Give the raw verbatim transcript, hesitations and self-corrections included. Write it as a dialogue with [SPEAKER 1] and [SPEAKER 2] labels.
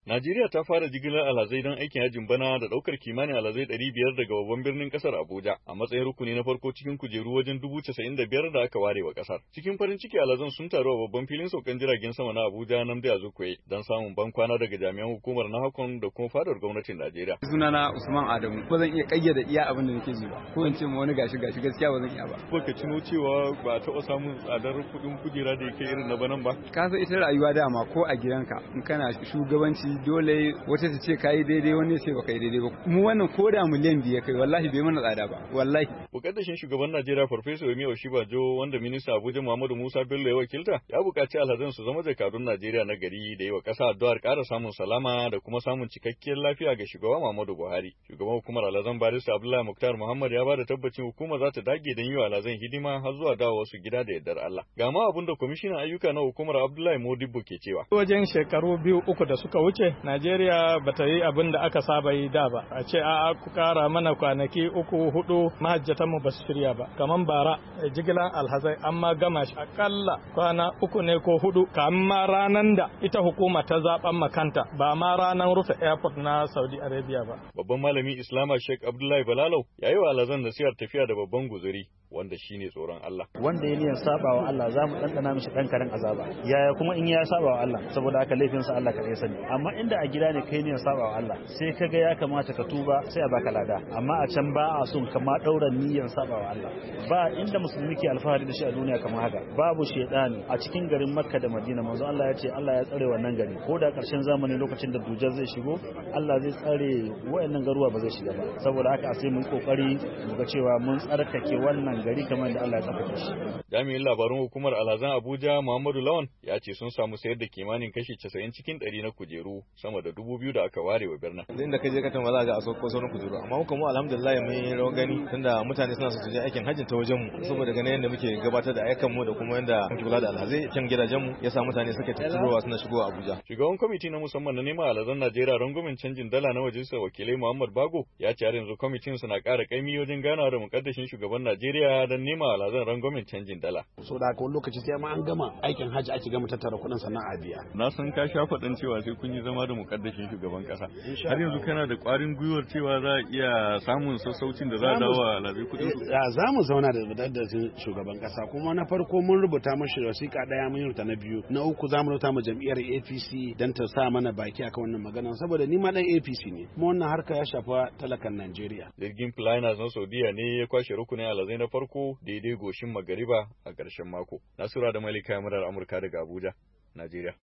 [SPEAKER 1] Najeriya ta fara jigilar alhazai don aikin hajjin bana da ɗaukar kimanin alhazai ɗari biyar daga babban birnin ƙasar Abuja a matsayin rukuni na farko cikin kujeru wajen dubu casa'in da biyar da aka ware wa ƙasar. Cikin farin ciki alhazan sun taru a babban filin saukan jiragen sama na Abuja Nnamdi Azikiwe don samun bankwana daga jami'an hukumar NAHCON da kuma fadar gwamnatin Najeriya.
[SPEAKER 2] Sunana Usman Adamu, ba zan iya ƙayyade iya abin da nake ji ba, ko in ce ma wani gashi gashi gaskiya ba zan iya ba.
[SPEAKER 1] Baka tuno cewa ba a taɓa samun tsadar kuɗin kujera da yake irin na banan ba?
[SPEAKER 2] Ka san ita rayuwa dama ko a gidanka in kana shugabanci dole wata ta ce kayi daidai wani ce baka yi daidai ba, mu wannan ko da miliyan biyu kai wallahi bai mana tsada ba wallahi.
[SPEAKER 1] Mukaddashin shugaban Najeriya Farfesa Yemi Oshibajo wanda minista Abuja Muhammadu Musa Bello ya wakilta ya buƙaci alhazan su zama jakadun Najeriya na gari da yi wa ƙasa addu'ar ƙara samun salama da kuma samun cikakkiyar lafiya ga shugaba Muhammadu Buhari. Shugaban hukumar alhazan Barista Abdullahi Muktar Muhammad ya bada tabbacin hukumar za ta dage don yi wa alhazan hidima har zuwa dawo wasu gida da yardar Allah. Ga ma abin da kwamishinan ayyuka na hukumar Abdullahi Modibbo ke cewa.
[SPEAKER 3] Wajen shekaru biyu uku da suka wuce Najeriya bata yi abin da aka saba yi da ba, a ce a'a ku kara mana kwanaki uku hudu mahajjatan mu basu shirya ba, kaman bara jigilan alhazai amma gama shi akalla kwana uku ne ko hudu kamar ranan da ita hukuma ta zaben makanta ba ma ranan rufe airport na Saudi Arabia ba.
[SPEAKER 1] Babban malamin Islama Sheikh Abdullahi Balalau ya yi wa alhazan nasihar tafiya da babban guzuri wanda shine tsoron Allah.
[SPEAKER 4] Wanda ya niyan sabawa Allah za mu dandana mishi dan karen azaba. Yaya kuma in ya sabawa Allah saboda haka laifin sa Allah kadai sani. Amma inda a gida ne kai niyan sabawa Allah sai kaga ya kamata ka tuba sai a baka lada. Amma a can ba a son kama daura niyan sabawa Allah. Ba inda musulmi ke alfahari da shi a duniya kamar haka. Babu shedani a cikin garin Makka da Madina manzo Allah ya ce Allah ya tsare wannan gari. Ko da karshen zamani lokacin da Dujjal zai shigo Allah zai tsare wayannan garuwa ba zai shiga ba. Saboda haka sai mun kokari mu ga cewa mun tsarkake wannan gari kamar da Allah ya saka shi.
[SPEAKER 1] Jami'in labarun hukumar alhazan Abuja Muhammadu Lawan ya ce sun samu sayar da kimanin kashi casa'in cikin ɗari na kujeru sama da dubu biyu da aka ware wa birnin.
[SPEAKER 5] Inda ka je ka tamba za ga a sauko sauran kujeru amma muka mu alhamdulillah mun yi rawar gani tunda mutane suna su je aikin hajjin ta wajen mu saboda ganin yadda muke gabatar da ayyukan mu da kuma yadda muke kula da alhazai kan gidajen mu yasa mutane suka tattaruwa suna shigowa Abuja.
[SPEAKER 1] Shugaban kwamiti na musamman na neman alhazan Najeriya rangwamen canjin dala na majalisar wakilai Muhammad Bago ya ce har yanzu kwamitin suna ƙara kaimi wajen ganawa da mukaddashin shugaban Najeriya don neman alhazan rangwamen canjin dala.
[SPEAKER 6] So da haka lokaci sai ma an gama aikin hajji ake gama tattara kuɗin sannan a biya.
[SPEAKER 1] Na san ka sha faɗin cewa sai kun yi zama da mukaddashin shugaban ƙasa. Har yanzu kana da ƙwarin gwiwar cewa za a iya samun sassaucin da za a dawo alhazai kuɗin su.
[SPEAKER 6] Za mu zauna da mukaddashin shugaban ƙasa kuma na farko mun rubuta mashi wasiƙa ɗaya mun rubuta na biyu na uku za mu rubuta ma jam'iyyar A P C don ta sa mana baki akan wannan magana saboda ni ma ɗan A P C ne kuma wannan harka ya shafa talakan Najeriya.
[SPEAKER 1] Jirgin Flyers na Saudiya ne ya kwashe rukunin alhazai na farko daidai goshin magariba a ƙarshen mako. Nasura da Malika Murar Amurka daga Abuja, Najeriya.